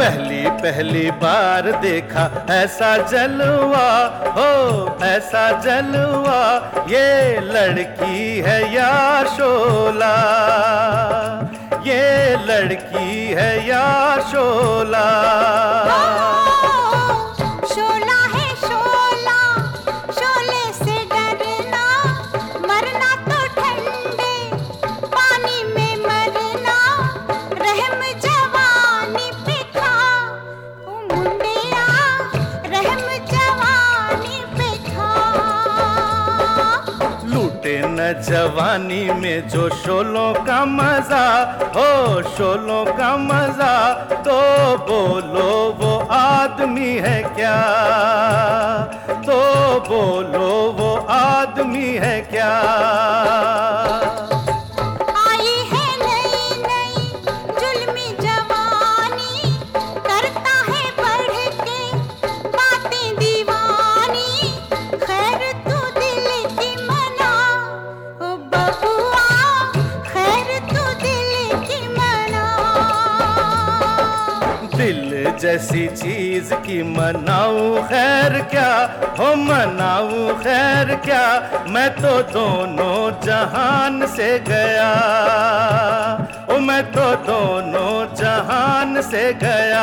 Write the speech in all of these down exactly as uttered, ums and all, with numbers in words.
पहली पहली बार देखा ऐसा जलवा, हो ऐसा जलवा, ये लड़की है या शोला, ये लड़की है या शोला। शोला है शोला, शोले से डरना, मरना तो ठंडे पानी में मरना, रहम जवानी पे खा ओ मुंडिया, रहम जवानी पे खा। लूटे न जवानी में जो शोलों का मजा, हो शोलों का मजा, तो बोलो वो आदमी है क्या, तो बोलो वो आदमी है क्या। आई है नई नई जुल्मी जवानी, करता है बढ़ के बातें दीवानी, खैर तू दिल की मना ओ बबुआ, खैर तू दिल की मना। दिल जैसी चीज की मनाऊं खैर क्या, हो मनाऊं खैर क्या, मैं तो दोनों जहान से गया, ओ मैं तो दोनों जहान से गया।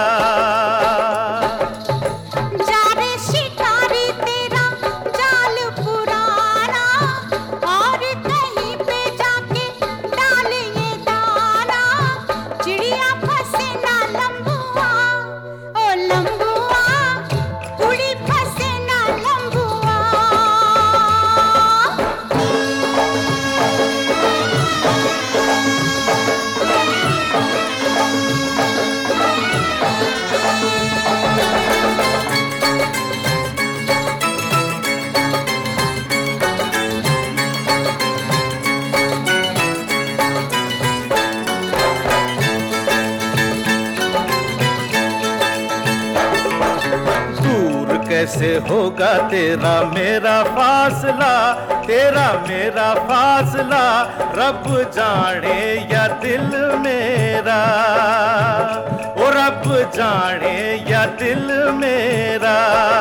जा रे शिकारी तेरा जाल पुराना, और कहीं पे जाके डाल ये दाना, चिड़िया फंसे ना लंबुआ ओ लंबुआ, उड़ी फंसे ना लंबुआ। दूर कैसे होगा तेरा मेरा फासला, तेरा मेरा फासला, रब जाने या दिल मेरा, ओ रब जाने या दिल मेरा।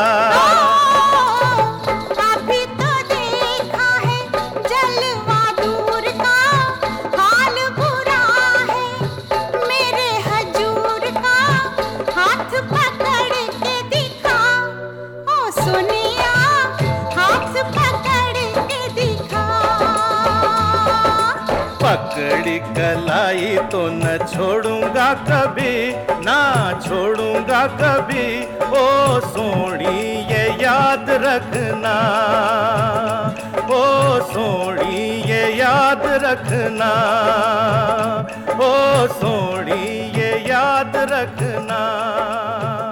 अभी तो देखा है जलवा दूर का, हाल बुरा है मेरे हजूर का, हाथ पकड़ के दिखा ओ सोनिया, हाथ पकड़ के दिखा। पकड़ी कलाई तो न छोड़ूंगा कभी, ना छोड़ूंगा कभी, ओ सोनी ये याद रखना, ओ सोनी ये याद रखना, ओ सोनी ये याद रखना।